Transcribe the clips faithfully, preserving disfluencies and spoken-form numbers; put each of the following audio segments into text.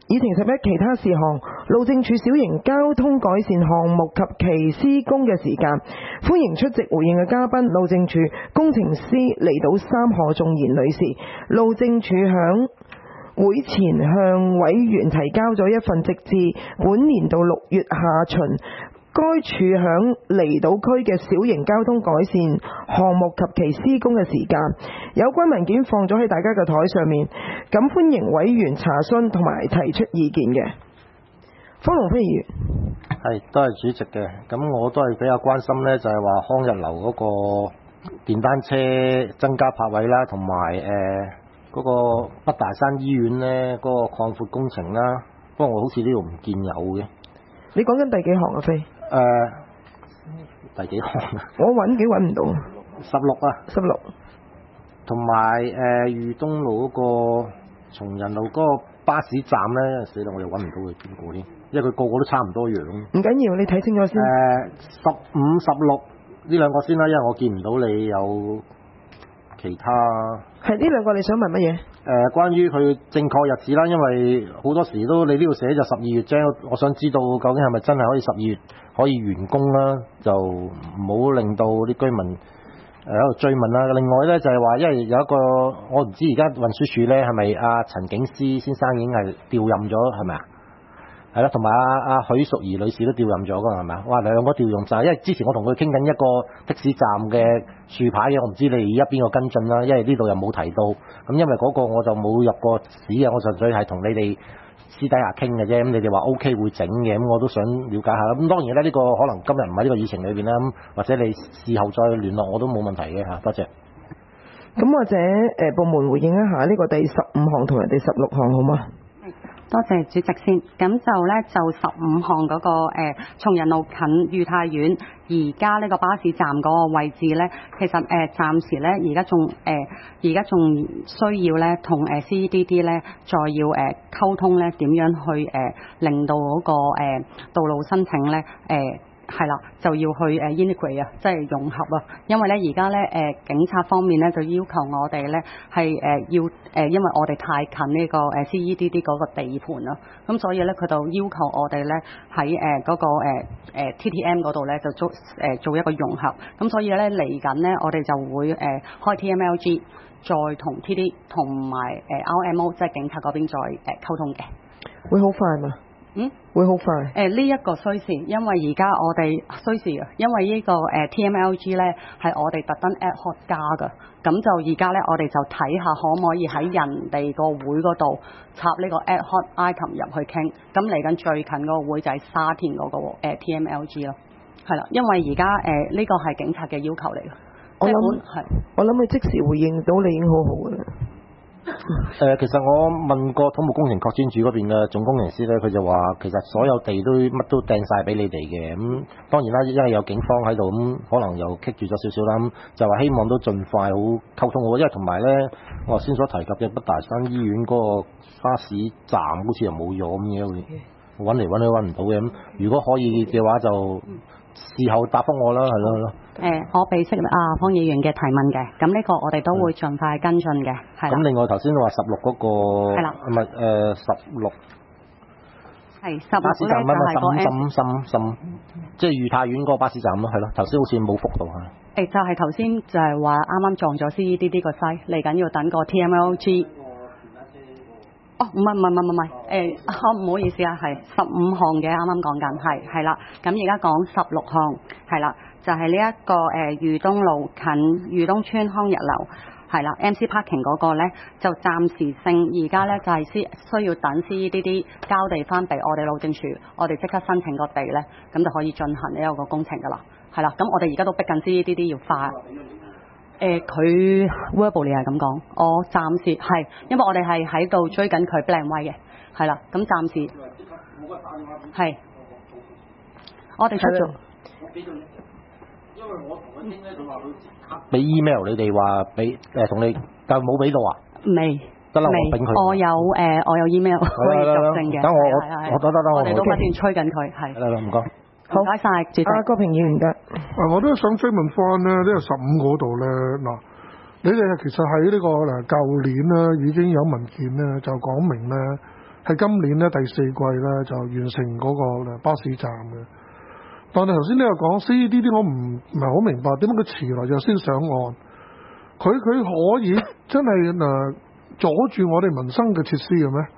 議程十一其他事項，路政署小型交通改善項目及其施工嘅時間，歡迎出席回應嘅嘉賓，路政署工程師離島三何仲賢女士。路政署響會前向委員提交咗一份直至本年度六月下旬該處響離島區嘅小型交通改善項目及其施工嘅時間，有關文件放咗喺大家嘅台上面，咁歡迎委員查詢同埋提出意見嘅。方龍飛議員， 係都係主席嘅，咁我都係比較關心呢，就係話康日樓嗰個電單車增加泊位啦，同埋誒嗰個北大山醫院呢嗰、嗰個擴闊工程啦，不過我好似呢度唔見有嘅。 你講緊第幾行啊？飛？ 誒、呃，第幾行啊？ 我揾幾揾唔到。 十六啊， 十六。同埋誒裕東路嗰個松仁路嗰個巴士站咧，死啦！我又揾唔到佢邊個添，因為佢個個都差唔多樣。 唔緊要，你睇清楚先。 誒，十五、十六呢兩個先啦，因為我見唔到你有其他。 係呢兩個你想問乜嘢？誒、 呃，關於佢正確日子啦，因為好多時都你呢度寫就十二月啫，我想知道究竟係咪真係可以十二月可以完工啦，就唔好令到啲居民誒喺度追問啦。另外咧就係話，因為有一個我唔知而家運輸署咧係咪阿陳景思先生已經係調任咗係咪啊？係啦，同埋阿阿許淑儀女士都調任咗㗎係咪啊？哇，兩個調用晒，因為之前我同佢傾緊一個的士站嘅豎牌嘅，我唔知你而家邊個跟進啦，因為呢度又冇提到。咁因為嗰個我就冇入過市嘅，我純粹係同你哋私底下傾嘅啫。咁你哋話 O K 會整嘅，咁我都想了解下。咁當然咧，呢個可能今日唔喺呢個議程裏邊啦，咁或者你事後再聯絡我都冇問題嘅嚇。多謝。 咁或者誒部門回應一下呢個第十五項同埋第十六項好嗎？ 多謝主席先，咁就咧就十五項嗰個誒松仁路近裕泰苑，而家呢個巴士站嗰個位置咧，其實誒、呃、暫時咧而家仲誒而家仲需要咧同誒 C E D D 咧再要誒、呃、溝通咧點樣去誒、呃、令到嗰、那個誒、呃、道路申請咧誒。呃係啦，就要去誒 integrate 啊，即係融合啊。因為咧而家咧誒警察方面咧就要求我哋咧係誒要誒、呃，因為我哋太近呢個誒 C E D D 嗰個地盤啦，咁所以咧佢就要求我哋咧喺誒嗰個誒誒 T T M 嗰度咧就做誒做一個融合。咁所以咧嚟緊咧我哋就會誒開 T M L G， 再同 T D 同埋誒 R M O 即係警察嗰邊再誒溝通嘅。 會好快嘛？ 嗯， 會好快。 誒呢一個需時，因為而家我哋需時啊，因為呢、這個誒、呃、T M L G 咧係我哋特登 ad hoc 加㗎，咁就而家咧我哋就睇下可唔可以喺人哋個會嗰度插呢個 ad hoc item 入去傾。咁嚟緊最近嗰個會就係沙田嗰、那個、呃、T M L G 咯，係啦，因為而家誒呢個係警察嘅要求嚟嘅。 我諗係，我諗你即時回應到你已經好好㗎啦。 誒、呃，其實我問過土木工程拓展署嗰邊嘅總工程師咧，佢就話其實所有地都乜都掟晒俾你哋嘅。咁、嗯、當然啦，因為有警方喺度，咁、嗯、可能又棘住咗少少啦。咁、嗯、就話希望都盡快好溝通好，因為同埋咧，我頭先所提及嘅北大山醫院嗰個巴士站好似又冇咗咁嘅，揾嚟揾去揾唔到嘅。咁、嗯、如果可以嘅話，就事後答覆我啦，係咯係咯。 誒、呃，我俾識啊方議員嘅提問嘅，咁呢個我哋都會盡快跟進嘅，係、嗯。咁另外頭先話十六嗰個係啦，唔係誒十六係十巴士站乜乜十五十五十五十五，即係裕泰苑嗰個巴士站咯，係咯。頭先好似冇覆到嚇。誒， 就係頭先就係話啱啱撞咗 C E D D 個西，嚟緊要等個 T M L G。哦，唔係唔係唔係唔係，誒，好唔好意思啊，係十五項嘅，啱啱講緊，係係啦。咁而家講十六項，係啦。就係呢一個誒裕東路近裕東村康日樓係啦 ，M C Parking 嗰個咧就暫時性，而家咧就係、是、需需要等 C E D D 交地翻俾我哋路政署，我哋即刻申請個地咧，咁就可以進行呢一個工程噶啦，係啦，咁我哋而家都逼緊 C E D D 要發，誒佢 verbally 係咁講，我暫時係，因為我哋係喺度追緊佢 plan 位嘅，係啦，咁暫時係，我哋出咗。 因為我同佢傾咧，佢話佢即刻俾 email 你哋話俾誒同你，但係冇俾到啊？ 未得啦，我俾佢。 我有誒、呃，我有 email 可以作證嘅。 等我我我得得得，我哋都不斷催緊佢，係。 係啦，唔該。 好，唔該晒，主席。 阿郭平議員得。 啊，我都想追問翻咧，呢個十五嗰度咧，嗱，你哋其實喺呢個嗱舊年咧已經有文件咧，就講明咧， 係今年咧第四季咧就完成嗰個巴士站嘅。但係頭先你又講 C D D， 我唔唔係好明白點解佢遲來就先上岸，佢佢可以真係誒阻住我哋民生嘅設施嘅咩？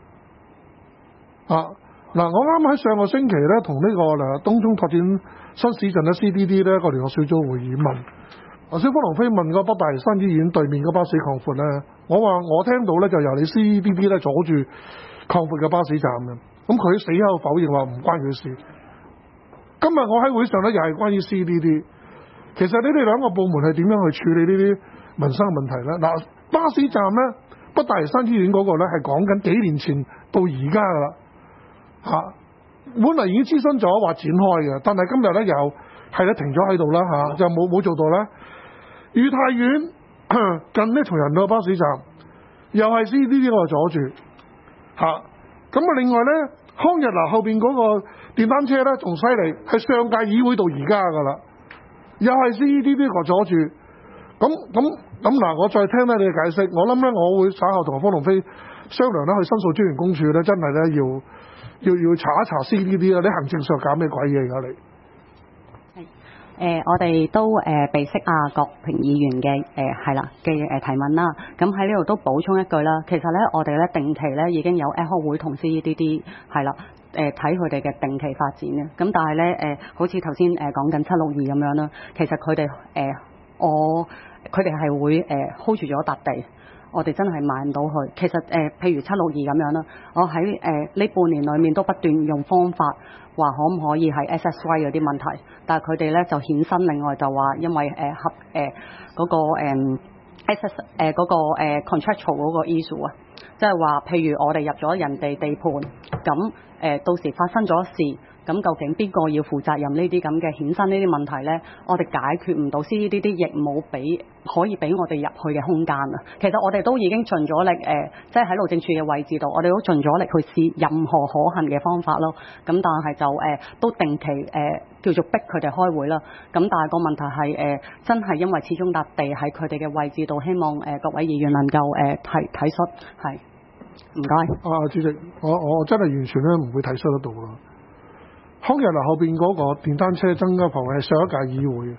啊嗱，我啱喺上個星期咧同呢個誒東涌拓展新市鎮嘅 C D D 咧個聯絡小組會議問，頭先方龍飛問個北大嶼山醫院對面嘅巴士擴闊咧，我話我聽到咧就由你 C D D 咧阻住擴闊嘅巴士站嘅，咁佢死口否認話唔關佢事。今日我喺會上咧又係關於 C D D， 其實你哋兩個部門係點樣去處理呢啲民生問題咧？嗱，巴士站咧北大嶼山醫院嗰個咧係講緊幾年前到而家噶啦嚇，本嚟已經諮詢咗話展開嘅，但係今日咧又係咧停咗喺度啦嚇，就冇冇做到啦。裕泰苑近呢同仁道巴士站又係 C D D 嗰個阻住嚇，咁啊另外咧康日嗱後邊嗰個電單車咧仲犀利，係上屆議會到而家噶啦，又係 C D D 個阻住，咁咁咁嗱，我再聽咧你嘅解釋，我諗咧我會稍後同方龍飛商量咧，去申訴專員公署咧，真係咧要要要查一查 C D D 啦，你行政上搞咩鬼嘢㗎你？ 誒、呃，我哋都誒、呃、備悉啊郭平議員嘅誒係啦嘅誒提問啦。咁喺呢度都補充一句啦，其實咧我哋咧定期咧已經有 ad hoc 會同 C D D 係啦誒睇佢哋嘅定期發展嘅。咁但係咧誒，好似頭先誒講緊七六二咁樣啦，其實佢哋誒我佢哋係會誒、呃、hold 住咗笪地。我哋真係買唔到佢。其實誒、呃，譬如七六二咁樣啦，我喺誒呢半年裡面都不斷用方法話可唔可以係 S S Y 有啲問題，但係佢哋咧就衍生另外就話因為誒、呃、合誒嗰、呃那個誒、呃、S S 誒、呃、嗰、那個、呃、contractual 嗰個 issue 啊，即係話譬如我哋入咗人哋地盤，咁誒、呃、到時發生咗事。咁究竟邊個要負責任呢啲咁嘅衍生呢啲問題呢？我哋解決唔到，C D D 亦冇俾可以俾我哋入去嘅空間啊！其實我哋都已經盡咗力，誒、呃，即係喺路政署嘅位置度，我哋都盡咗力去試任何可行嘅方法咯。咁但係就誒、呃、都定期誒、呃、叫做逼佢哋開會啦。咁但係個問題係誒、呃、真係因為始終笪地喺佢哋嘅位置度，希望誒、呃、各位議員能夠誒體體恤，係唔該。 啊，主席，我我真係完全咧唔會體恤得到啦。康日嗱後邊嗰個電單車增加範圍係上一屆議會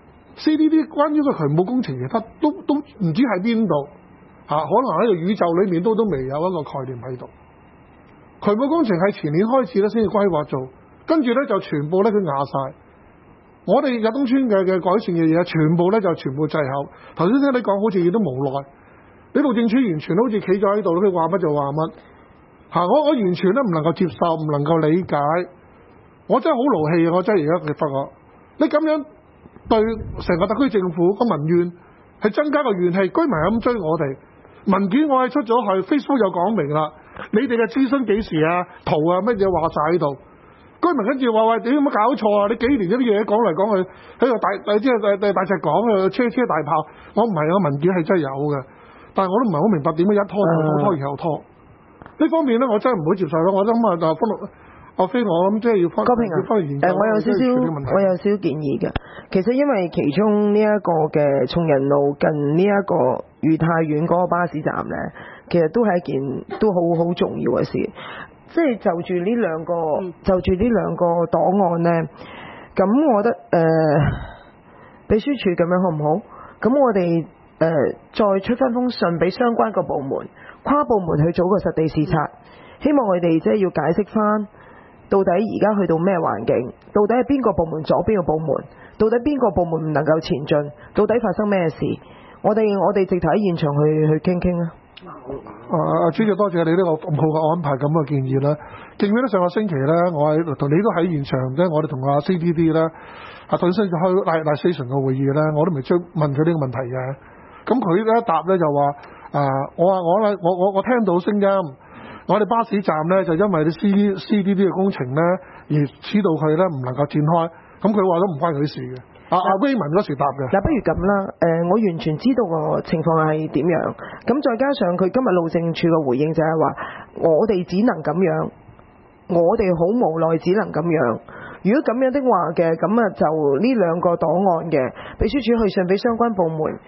C D D 關於個渠務工程其實都都唔知喺邊度嚇，可能喺個宇宙裏面都都未有一個概念喺度。渠務工程係前年開始咧先至規劃做，跟住咧就全部咧佢壓晒。我哋日東村嘅嘅改善嘅嘢，全部咧就全部滯後。頭先聽你講好似亦都無奈，你路政署完全好似企咗喺度，佢話乜就話乜嚇，我我完全咧唔能夠接受，唔能夠理解。我真係好勞氣啊！我真係而家覺得我，你咁樣對成個特區政府個民怨係增加個怨氣，居民係咁追我哋文件，我係出咗去 Facebook 又講明啦，你哋嘅諮詢幾時啊？圖啊乜嘢話晒喺度，居民跟住話喂，你有冇搞錯啊？你幾年嗰啲嘢講嚟講去喺度大大即係大大隻講啊，車車大炮，我唔係啊，文件係真係有嘅，但係我都唔係好明白點解一拖又拖，拖而後拖呢方面咧，我真係唔會接受咯。我諗啊，就分落。我非我諗即係要翻郭平啊，誒，我有少少我有少少建議嘅。其實因為其中呢一個嘅松仁路近呢一個裕泰苑嗰個巴士站咧，其實都係一件都好好重要嘅事。即係就住呢兩個、嗯、就住呢兩個檔案咧，咁我覺得誒、呃、秘書處咁樣好唔好？咁我哋誒、呃、再出翻封信俾相關個部門，跨部門去做個實地視察，希望佢哋即係要解釋翻。到底而家去到咩環境？到底係邊個部門阻邊個部門？到底邊個部門唔能夠前進？到底發生咩事？我哋我哋直頭喺現場去去傾傾啊！ 啊，主席多謝你呢個咁好嘅安排，咁嘅建議啦。記唔記得上個星期咧，我喺同你都喺現場啫，我哋同阿 C D D 咧，阿對聲就開大大 station 嘅會議咧，我都未追問佢呢個問題嘅。咁佢咧一答咧就話啊，我話我咧，我我我聽到聲音。我哋巴士站咧就因為啲 C C D D 嘅工程咧而使到佢咧唔能夠展開，咁佢話都唔關佢事嘅。阿阿 Raymond 嗰時答嘅。 嗱，不如咁啦，誒、呃，我完全知道個情況係點樣，咁再加上佢今日路政署嘅回應就係話，我哋只能咁樣，我哋好無奈只能咁樣。如果咁樣的話嘅，咁啊就呢兩個檔案嘅秘書處去信俾相關部門。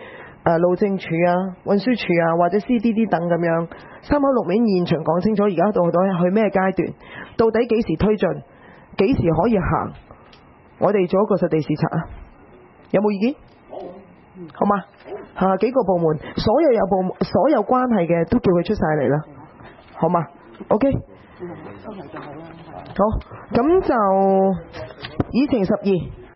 誒路政署啊、運輸署啊或者 C D D 等咁樣三口六面現場講清楚，而家到到去咩階段，到底幾時推進，幾時可以行，我哋做一個實地視察啊，有冇意見？好嘛？嚇幾個部門，所有有部門所有關係嘅都叫佢出晒嚟啦，好嘛 ？OK。好，咁就議程十二。